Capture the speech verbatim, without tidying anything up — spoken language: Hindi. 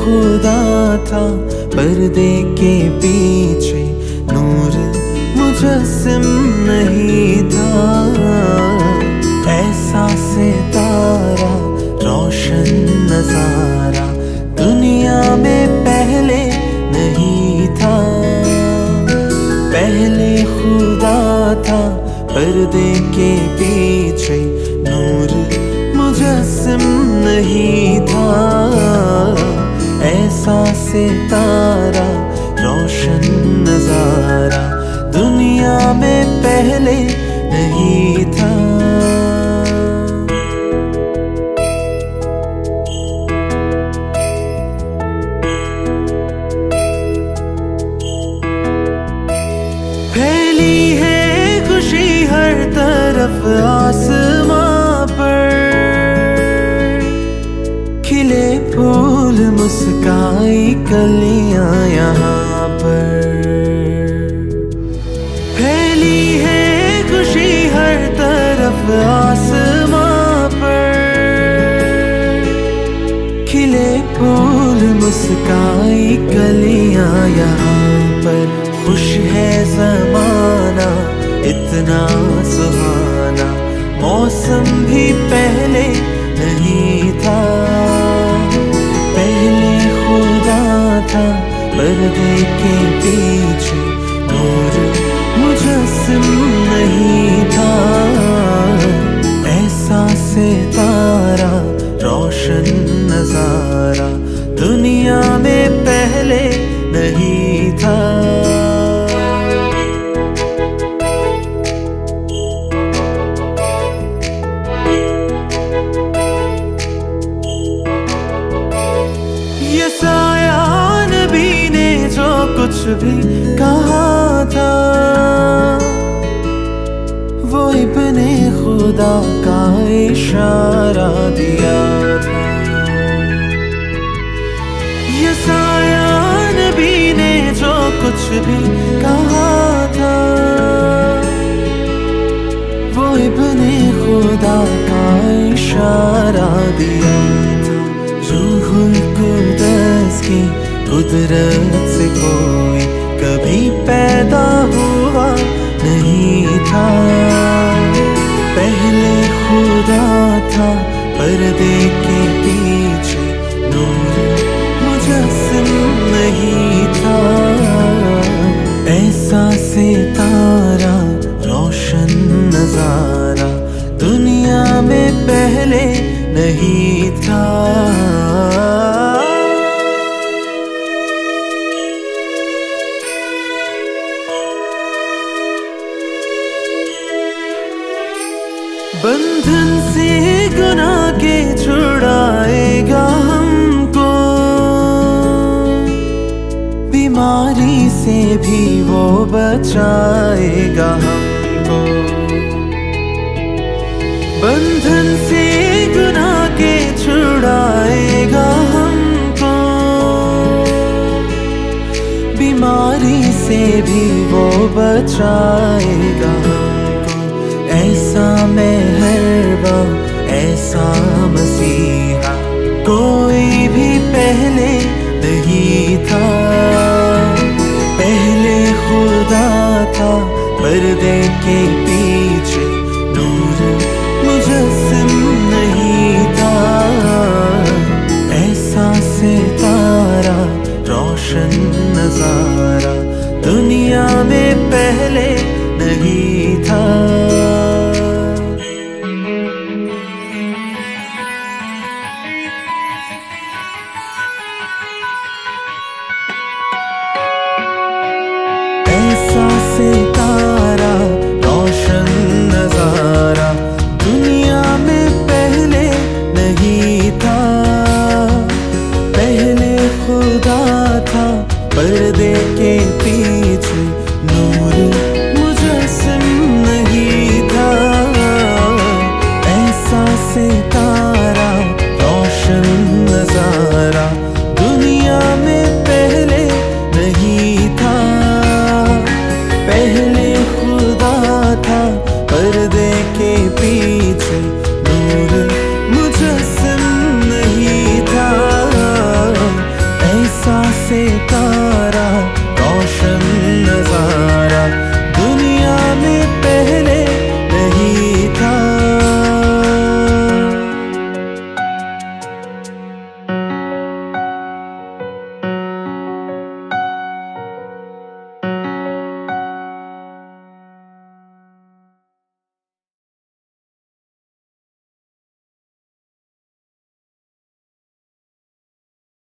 खुदा था पर्दे के पीछे, नूर मुजस्सिम नहीं था। ऐसा सितारा रोशन नजारा दुनिया में पहले नहीं था। पहले खुदा था पर्दे के पीछे, नूर मुजस्सिम नहीं था। ऐसा सितारा रोशन नजारा दुनिया में पहले नहीं था। फैली है खुशी हर तरफ आसमां पर, खिले फूल मुस्काई कलियां यहाँ पर। फैली है खुशी हर तरफ आसमां पर, खिले फूल मुस्काई कलियां यहाँ पर। खुश है ज़माना इतना सुहाना, मौसम भी पहले नहीं था। पहले खुदा था पर्दे के पीछे, नूर मुजस्सिम नहीं था। ऐसा सितारा रोशन नजारा दुनिया में पहले नहीं था। ये साया नबी ने जो कुछ भी कहा था, वो इब्ने खुदा का इशारा दिया था। ये साया नबी ने जो कुछ भी कहा था, वो इब्ने खुदा का इशारा दिया था। रूहुल कुद्दस की कुदरत से कोई कभी पैदा हुआ नहीं था। पहले खुदा था पर्दे के पीछे, नूर मुजस्सिम नहीं था। ऐसा सितारा रोशन नजारा दुनिया में पहले नहीं था। बंधन से गुनाह के छुड़ाएगा हमको, बीमारी से भी वो बचाएगा हमको। बंधन से गुनाह के छुड़ाएगा हमको, बीमारी से भी वो बचाएगा हमको। ऐसा मेहरबा ऐसा मसीहा कोई भी पहले नहीं था। पहले खुदा था पर्दे के पीछे, नूर मुजस्सिम नहीं था। ऐसा सितारा रोशन नजारा दुनिया में पहले नहीं था। ऐसा सितारा रोशन नजारा दुनिया में पहले नहीं था। पहले खुदा था पर्दे के पीछे,